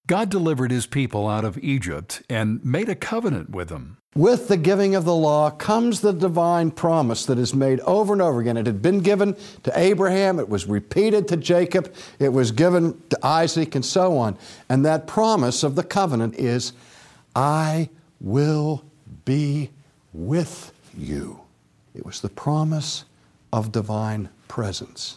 God delivered His people out of Egypt and made a covenant with them. With the giving of the law comes the divine promise that is made over and over again. It had been given to Abraham, it was repeated to Jacob, it was given to Isaac, and so on. And that promise of the covenant is, I will be with you. It was the promise of divine presence.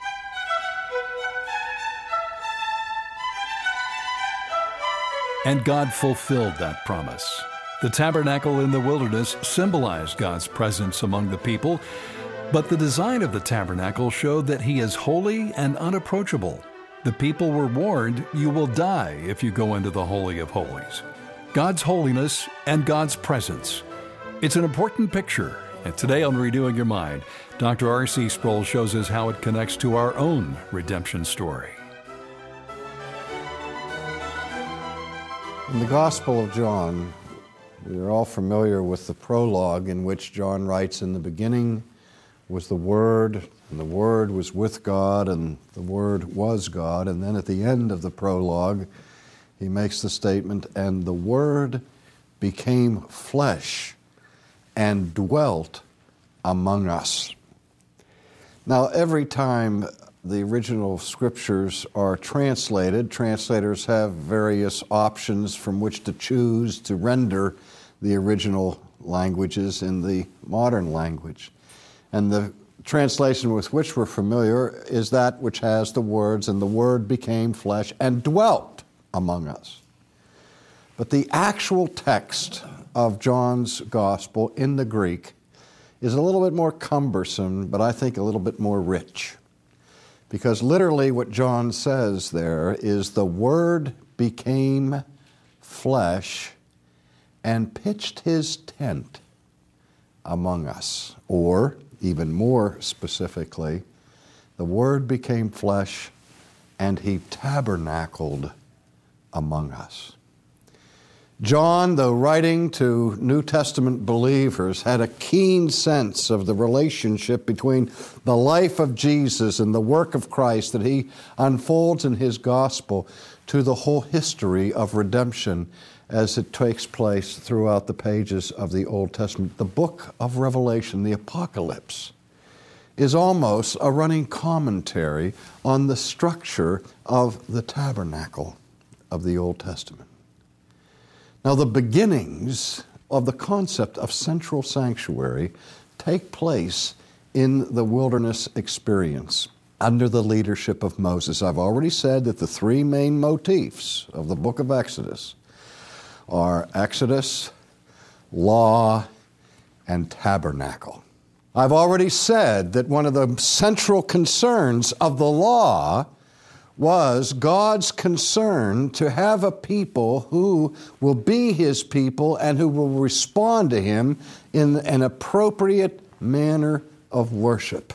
And God fulfilled that promise. The tabernacle in the wilderness symbolized God's presence among the people, but the design of the tabernacle showed that He is holy and unapproachable. The people were warned, you will die if you go into the Holy of Holies. God's holiness and God's presence. It's an important picture, and today on Renewing Your Mind, Dr. R.C. Sproul shows us how it connects to our own redemption story. In the Gospel of John, we're all familiar with the prologue in which John writes, in the beginning was the Word, and the Word was with God, and the Word was God. And then at the end of the prologue, he makes the statement, and the Word became flesh and dwelt among us. Now, every time the original scriptures are translated, translators have various options from which to choose to render the original languages in the modern language. And the translation with which we're familiar is that which has the words, and the Word became flesh and dwelt among us. But the actual text of John's Gospel in the Greek is a little bit more cumbersome, but I think a little bit more rich. Because literally what John says there is the Word became flesh and pitched His tent among us. Or, even more specifically, the Word became flesh and He tabernacled among us. John, though writing to New Testament believers, had a keen sense of the relationship between the life of Jesus and the work of Christ that he unfolds in his gospel to the whole history of redemption as it takes place throughout the pages of the Old Testament. The book of Revelation, the Apocalypse, is almost a running commentary on the structure of the tabernacle of the Old Testament. Now, the beginnings of the concept of central sanctuary take place in the wilderness experience under the leadership of Moses. I've already said that the three main motifs of the book of Exodus are Exodus, law, and tabernacle. I've already said that one of the central concerns of the law was God's concern to have a people who will be His people and who will respond to Him in an appropriate manner of worship.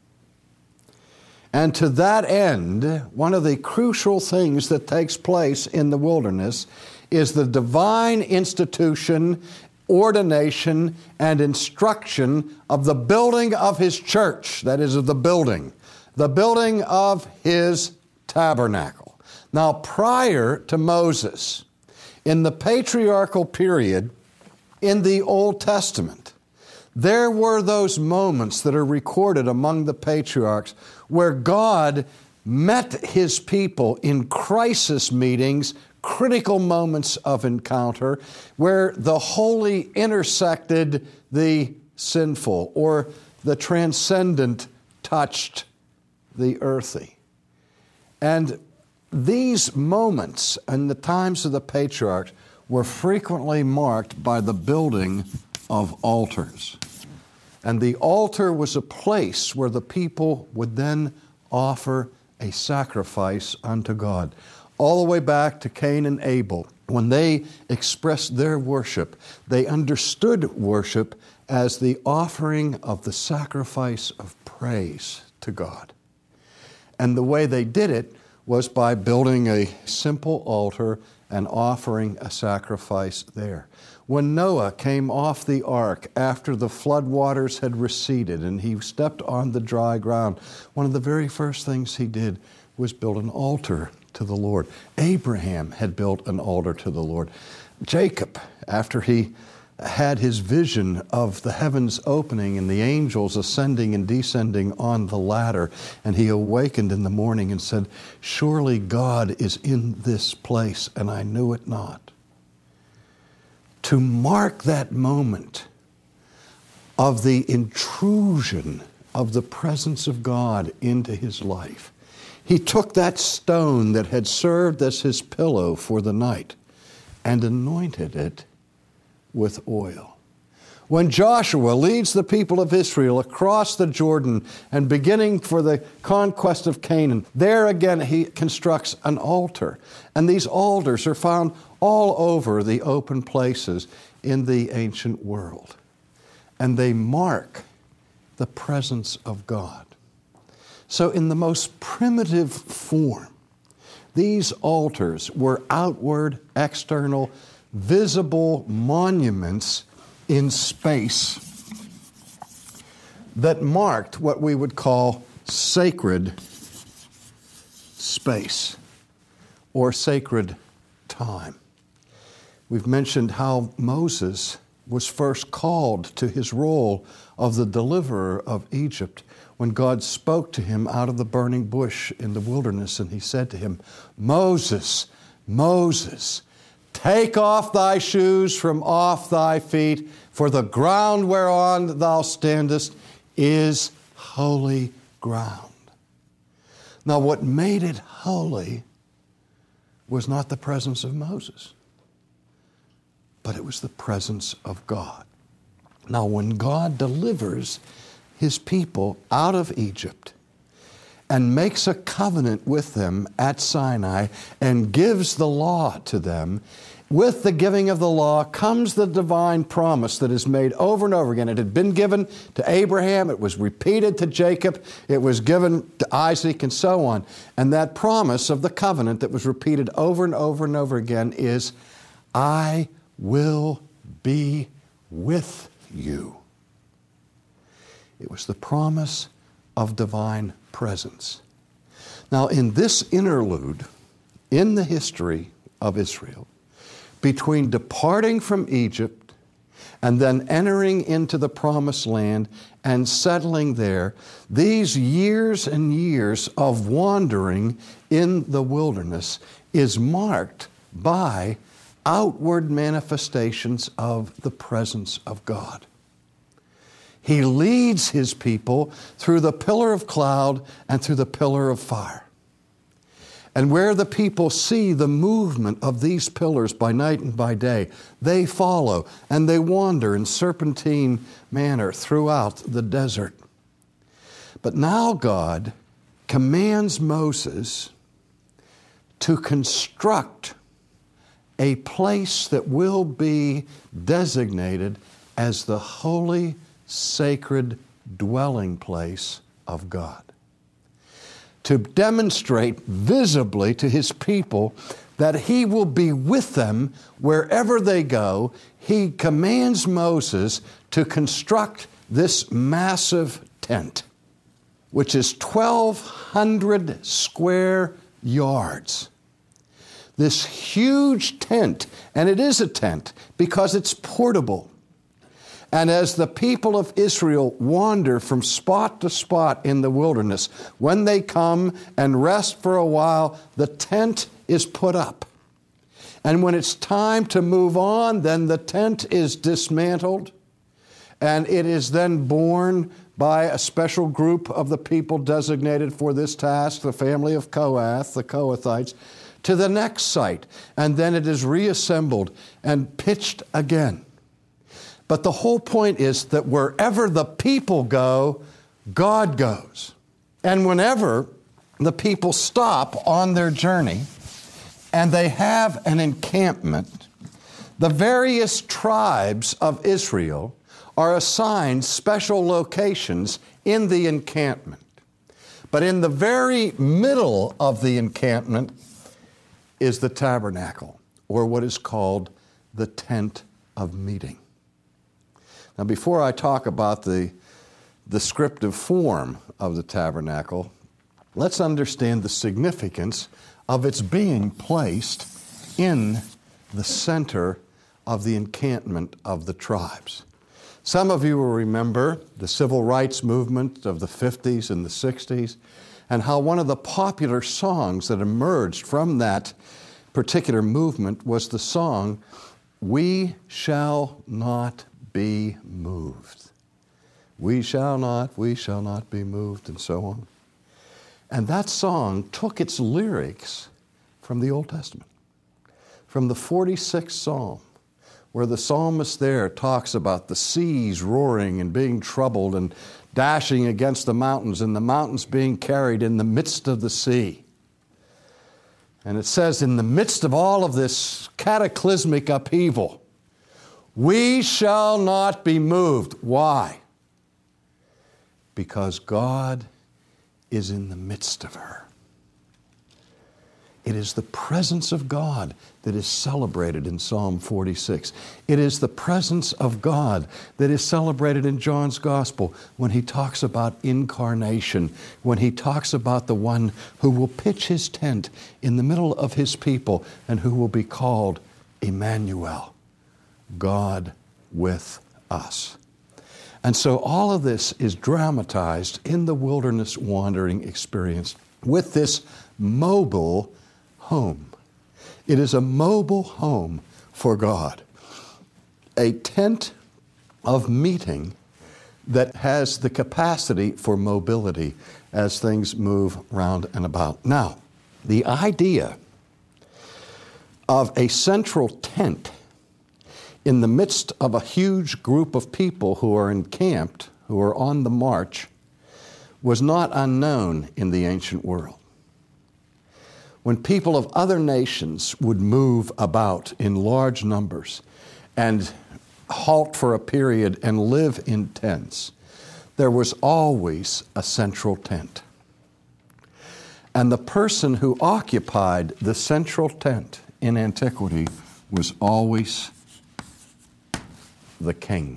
And to that end, one of the crucial things that takes place in the wilderness is the divine institution, ordination, and instruction of the building of His church, that is, of the building of His tabernacle. Now, prior to Moses, in the patriarchal period in the Old Testament, there were those moments that are recorded among the patriarchs where God met His people in crisis meetings, critical moments of encounter, where the holy intersected the sinful, or the transcendent touched the earthy. And these moments and the times of the patriarchs were frequently marked by the building of altars. And the altar was a place where the people would then offer a sacrifice unto God. All the way back to Cain and Abel, when they expressed their worship, they understood worship as the offering of the sacrifice of praise to God. And the way they did it was by building a simple altar and offering a sacrifice there. When Noah came off the ark after the flood waters had receded and he stepped on the dry ground, one of the very first things he did was build an altar to the Lord. Abraham had built an altar to the Lord. Jacob, after he had his vision of the heavens opening and the angels ascending and descending on the ladder, and he awakened in the morning and said, "Surely God is in this place, and I knew it not." To mark that moment of the intrusion of the presence of God into his life, he took that stone that had served as his pillow for the night and anointed it with oil. When Joshua leads the people of Israel across the Jordan and beginning for the conquest of Canaan, there again he constructs an altar. And these altars are found all over the open places in the ancient world. And they mark the presence of God. So in the most primitive form, these altars were outward, external, visible monuments in space that marked what we would call sacred space or sacred time. We've mentioned how Moses was first called to his role of the deliverer of Egypt when God spoke to him out of the burning bush in the wilderness, and he said to him, "Moses, Moses, take off thy shoes from off thy feet, for the ground whereon thou standest is holy ground." Now, what made it holy was not the presence of Moses, but it was the presence of God. Now, when God delivers his people out of Egypt and makes a covenant with them at Sinai and gives the law to them, with the giving of the law comes the divine promise that is made over and over again. It had been given to Abraham, it was repeated to Jacob, it was given to Isaac, and so on. And that promise of the covenant that was repeated over and over and over again is, "I will be with you." It was the promise of divine presence. Now, in this interlude in the history of Israel, between departing from Egypt and then entering into the promised land and settling there, these years and years of wandering in the wilderness is marked by outward manifestations of the presence of God. He leads his people through the pillar of cloud and through the pillar of fire. And where the people see the movement of these pillars by night and by day, they follow and they wander in serpentine manner throughout the desert. But now God commands Moses to construct a place that will be designated as the holy, sacred dwelling place of God, to demonstrate visibly to his people that he will be with them wherever they go. He commands Moses to construct this massive tent, which is 1,200 square yards. This huge tent, and it is a tent because it's portable. And as the people of Israel wander from spot to spot in the wilderness, when they come and rest for a while, the tent is put up. And when it's time to move on, then the tent is dismantled, and it is then borne by a special group of the people designated for this task, the family of Kohath, the Kohathites, to the next site. And then it is reassembled and pitched again. But the whole point is that wherever the people go, God goes. And whenever the people stop on their journey and they have an encampment, the various tribes of Israel are assigned special locations in the encampment. But in the very middle of the encampment is the tabernacle, or what is called the tent of meeting. Now, before I talk about the descriptive form of the tabernacle, let's understand the significance of its being placed in the center of the encampment of the tribes. Some of you will remember the civil rights movement of the 50s and the 60s, and how one of the popular songs that emerged from that particular movement was the song, "We Shall Not Be Moved." We shall not be moved, and so on. And that song took its lyrics from the Old Testament, from the 46th Psalm, where the psalmist there talks about the seas roaring and being troubled and dashing against the mountains, and the mountains being carried in the midst of the sea. And it says, in the midst of all of this cataclysmic upheaval, we shall not be moved. Why? Because God is in the midst of her. It is the presence of God that is celebrated in Psalm 46. It is the presence of God that is celebrated in John's Gospel when he talks about incarnation, when he talks about the one who will pitch his tent in the middle of his people and who will be called Emmanuel, God with us. And so all of this is dramatized in the wilderness wandering experience with this mobile home. It is a mobile home for God, a tent of meeting that has the capacity for mobility as things move round and about. Now, the idea of a central tent in the midst of a huge group of people who are encamped, who are on the march, was not unknown in the ancient world. When people of other nations would move about in large numbers and halt for a period and live in tents, there was always a central tent. And the person who occupied the central tent in antiquity was always the king.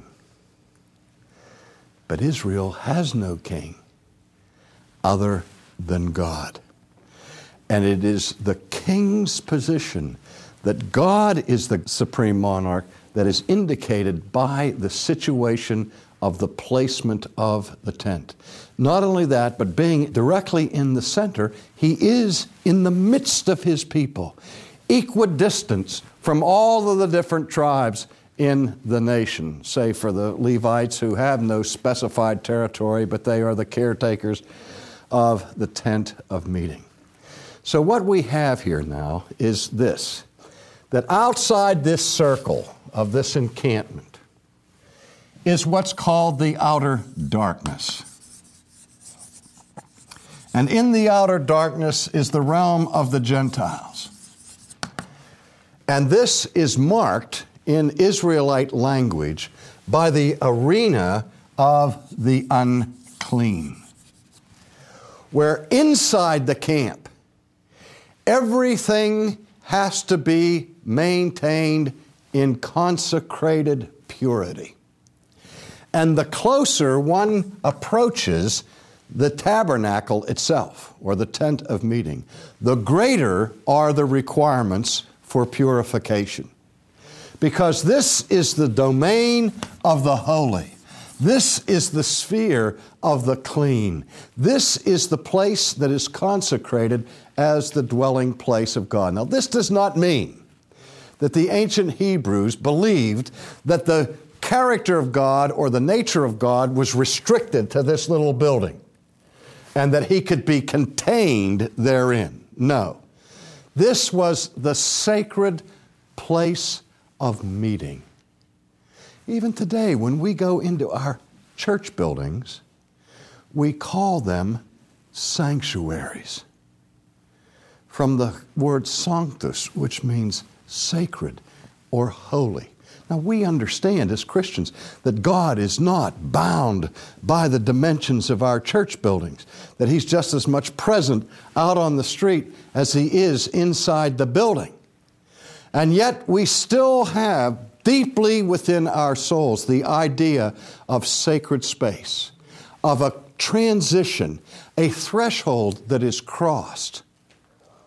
But Israel has no king other than God. And it is the king's position that God is the supreme monarch that is indicated by the situation of the placement of the tent. Not only that, but being directly in the center, he is in the midst of his people, equidistant from all of the different tribes in the nation, save for the Levites who have no specified territory, but they are the caretakers of the tent of meeting. So what we have here now is this, that outside this circle of this encampment is what's called the outer darkness. And in the outer darkness is the realm of the Gentiles. And this is marked in Israelite language by the arena of the unclean, where inside the camp, everything has to be maintained in consecrated purity. And the closer one approaches the tabernacle itself, or the tent of meeting, the greater are the requirements for purification. Because this is the domain of the holy. This is the sphere of the clean. This is the place that is consecrated as the dwelling place of God. Now, this does not mean that the ancient Hebrews believed that the character of God or the nature of God was restricted to this little building and that he could be contained therein. No. This was the sacred place of meeting. Even today, when we go into our church buildings, we call them sanctuaries, from the word sanctus, which means sacred or holy. Now, we understand as Christians that God is not bound by the dimensions of our church buildings, that he's just as much present out on the street as he is inside the building. And yet we still have deeply within our souls the idea of sacred space, of a transition, a threshold that is crossed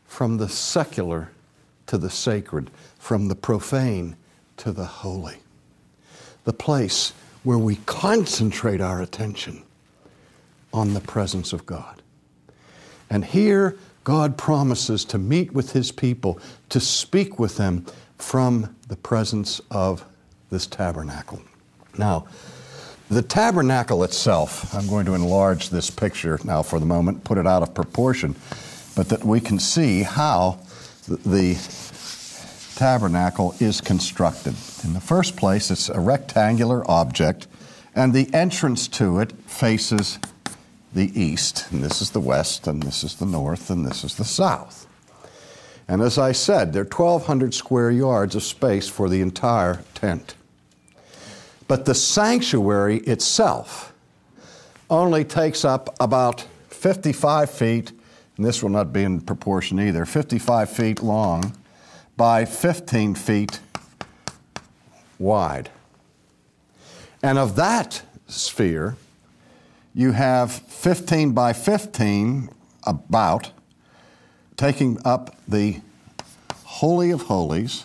from the secular to the sacred, from the profane to the holy. The place where we concentrate our attention on the presence of God. And here, God promises to meet with His people, to speak with them from the presence of this tabernacle. Now, the tabernacle itself, I'm going to enlarge this picture now for the moment, put it out of proportion, but that we can see how the tabernacle is constructed. In the first place, it's a rectangular object, and the entrance to it faces the east. And this is the west, and this is the north, and this is the south. And as I said, there are 1,200 square yards of space for the entire tent. But the sanctuary itself only takes up about 55 feet, and this will not be in proportion either, 55 feet long by 15 feet wide. And of that sphere, you have 15 by 15, about, taking up the Holy of Holies,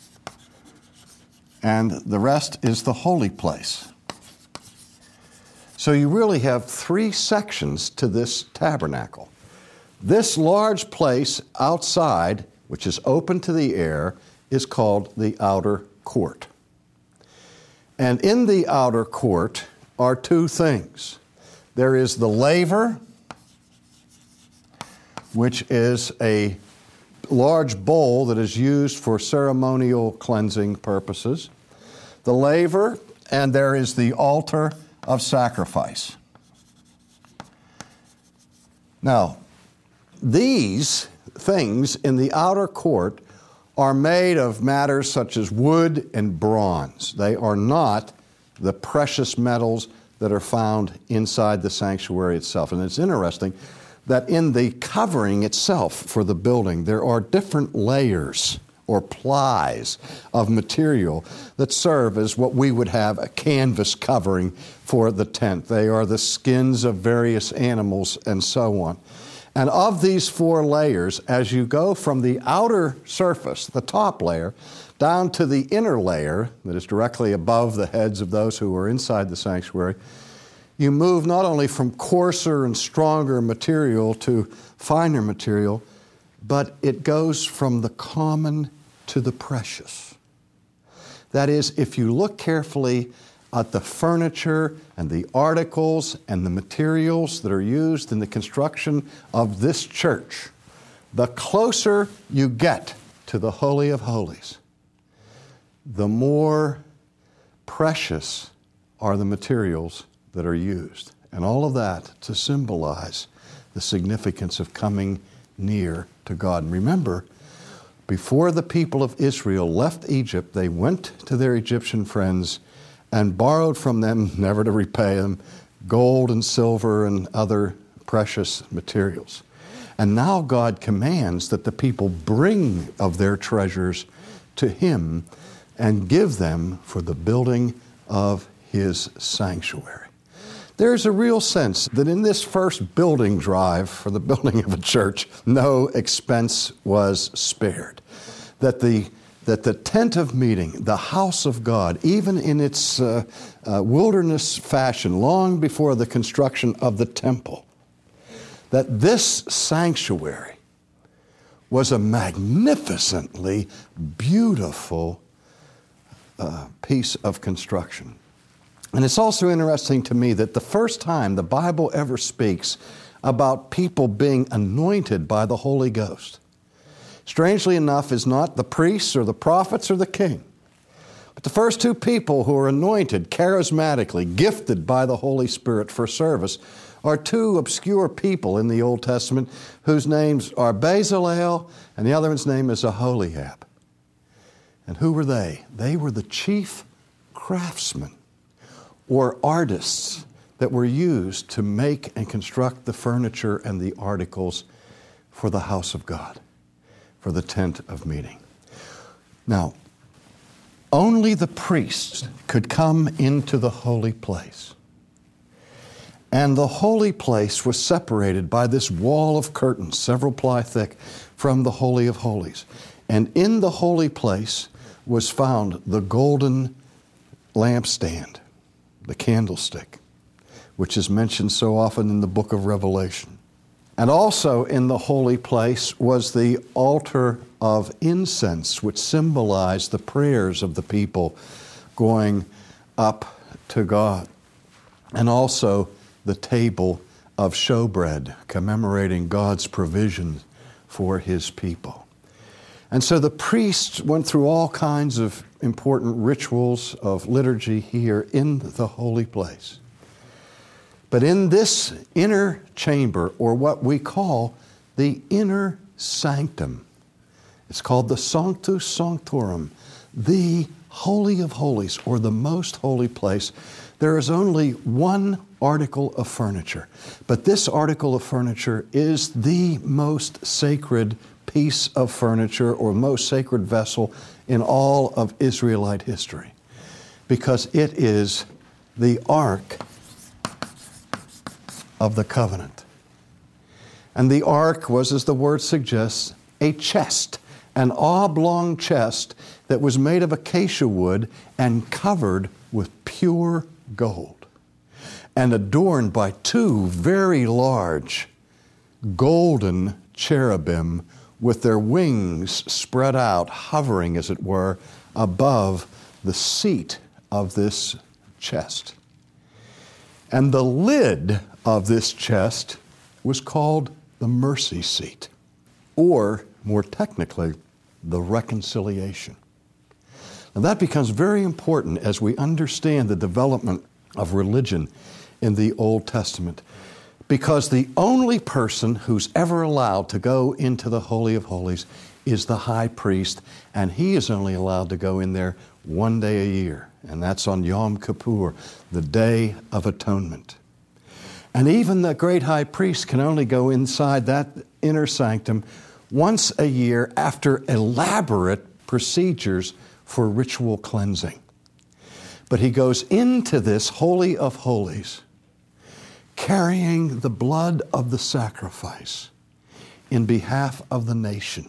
and the rest is the holy place. So you really have three sections to this tabernacle. This large place outside, which is open to the air, is called the outer court. And in the outer court are two things. There is the laver, which is a large bowl that is used for ceremonial cleansing purposes. The laver, and there is the altar of sacrifice. Now, these things in the outer court are made of matters such as wood and bronze. They are not the precious metals that are found inside the sanctuary itself. And it's interesting that in the covering itself for the building, there are different layers or plies of material that serve as what we would have a canvas covering for the tent. They are the skins of various animals and so on. And of these four layers, as you go from the outer surface, the top layer, down to the inner layer that is directly above the heads of those who are inside the sanctuary, you move not only from coarser and stronger material to finer material, but it goes from the common to the precious. That is, if you look carefully at the furniture and the articles and the materials that are used in the construction of this church, the closer you get to the Holy of Holies, the more precious are the materials that are used. And all of that to symbolize the significance of coming near to God. And remember, before the people of Israel left Egypt, they went to their Egyptian friends and borrowed from them, never to repay them, gold and silver and other precious materials. And now God commands that the people bring of their treasures to Him and give them for the building of His sanctuary. There's a real sense that in this first building drive for the building of a church, no expense was spared. That the tent of meeting, the house of God, even in its wilderness fashion, long before the construction of the temple, that this sanctuary was a magnificently beautiful piece of construction. And it's also interesting to me that the first time the Bible ever speaks about people being anointed by the Holy Ghost, strangely enough, is not the priests or the prophets or the king. But the first two people who are anointed charismatically, gifted by the Holy Spirit for service, are two obscure people in the Old Testament whose names are Bezalel and the other one's name is Aholiab. And who were they? They were the chief craftsmen or artists that were used to make and construct the furniture and the articles for the house of God, for the tent of meeting. Now, only the priests could come into the holy place. And the holy place was separated by this wall of curtains, several ply thick, from the Holy of Holies. And in the holy place was found the golden lampstand, the candlestick, which is mentioned so often in the book of Revelation. And also in the holy place was the altar of incense, which symbolized the prayers of the people going up to God. And also the table of showbread, commemorating God's provision for His people. And so the priests went through all kinds of important rituals of liturgy here in the holy place. But in this inner chamber, or what we call the inner sanctum, it's called the Sanctus Sanctorum, the Holy of Holies, or the most holy place, there is only one article of furniture. But this article of furniture is the most sacred piece of furniture or most sacred vessel in all of Israelite history, because it is the Ark of the Covenant. And the Ark was, as the word suggests, a chest, an oblong chest that was made of acacia wood and covered with pure gold, and adorned by two very large golden cherubim with their wings spread out, hovering, as it were, above the seat of this chest. And the lid of this chest was called the mercy seat, or more technically, the reconciliation. Now that becomes very important as we understand the development of religion in the Old Testament, because the only person who's ever allowed to go into the Holy of Holies is the high priest, and he is only allowed to go in there one day a year, and that's on Yom Kippur, the Day of Atonement. And even the great high priest can only go inside that inner sanctum once a year after elaborate procedures for ritual cleansing. But he goes into this Holy of Holies carrying the blood of the sacrifice in behalf of the nation.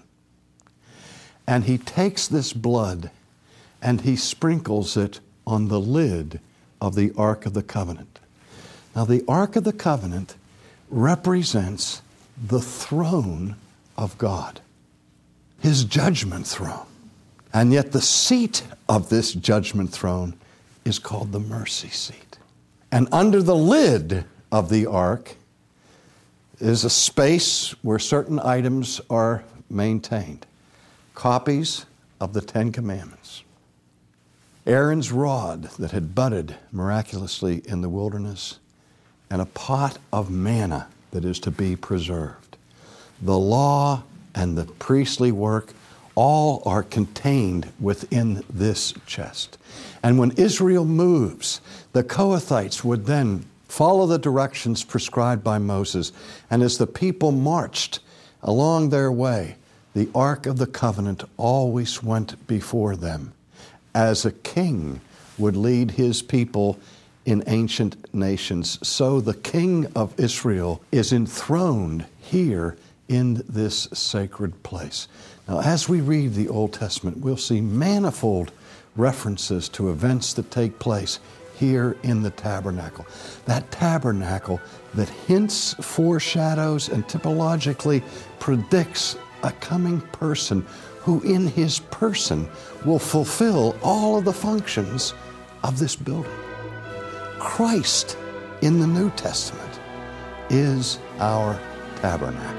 And he takes this blood and he sprinkles it on the lid of the Ark of the Covenant. Now, the Ark of the Covenant represents the throne of God, His judgment throne. And yet the seat of this judgment throne is called the mercy seat. And under the lid of the ark is a space where certain items are maintained. Copies of the Ten Commandments. Aaron's rod that had budded miraculously in the wilderness, and a pot of manna that is to be preserved. The law and the priestly work all are contained within this chest. And when Israel moves, the Kohathites would then follow the directions prescribed by Moses. And as the people marched along their way, the Ark of the Covenant always went before them, as a king would lead his people in ancient nations. So the King of Israel is enthroned here in this sacred place. Now, as we read the Old Testament, we'll see manifold references to events that take place here in the tabernacle. That tabernacle that hints, foreshadows, and typologically predicts a coming person who in his person will fulfill all of the functions of this building. Christ in the New Testament is our tabernacle.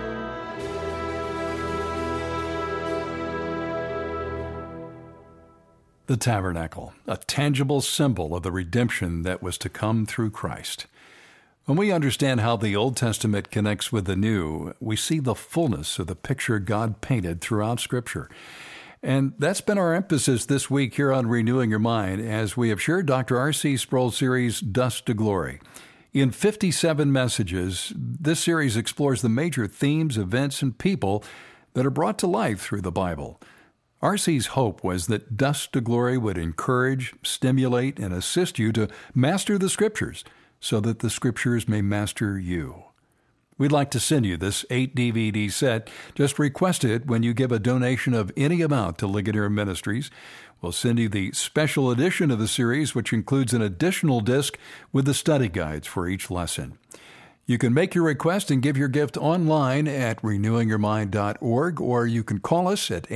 The tabernacle, a tangible symbol of the redemption that was to come through Christ. When we understand how the Old Testament connects with the New, we see the fullness of the picture God painted throughout Scripture. And that's been our emphasis this week here on Renewing Your Mind, as we have shared Dr. R.C. Sproul's series, Dust to Glory. In 57 messages, this series explores the major themes, events, and people that are brought to life through the Bible. R.C.'s hope was that Dust to Glory would encourage, stimulate, and assist you to master the Scriptures so that the Scriptures may master you. We'd like to send you this 8-DVD set. Just request it when you give a donation of any amount to Ligonier Ministries. We'll send you the special edition of the series, which includes an additional disc with the study guides for each lesson. You can make your request and give your gift online at renewingyourmind.org, or you can call us at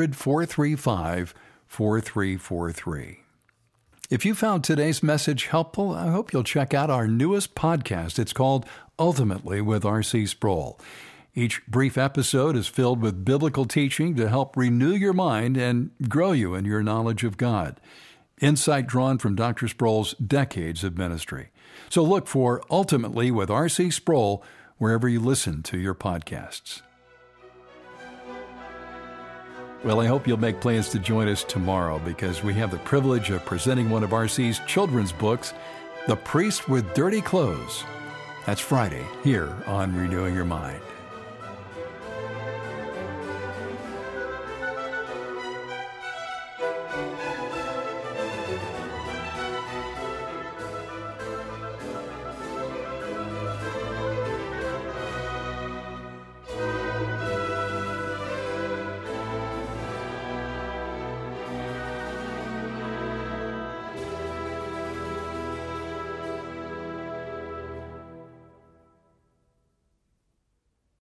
800-435-4343. If you found today's message helpful, I hope you'll check out our newest podcast. It's called Ultimately with R.C. Sproul. Each brief episode is filled with biblical teaching to help renew your mind and grow you in your knowledge of God. Insight drawn from Dr. Sproul's decades of ministry. So look for Ultimately with R.C. Sproul wherever you listen to your podcasts. Well, I hope you'll make plans to join us tomorrow because we have the privilege of presenting one of R.C.'s children's books, The Priest with Dirty Clothes. That's Friday here on Renewing Your Mind.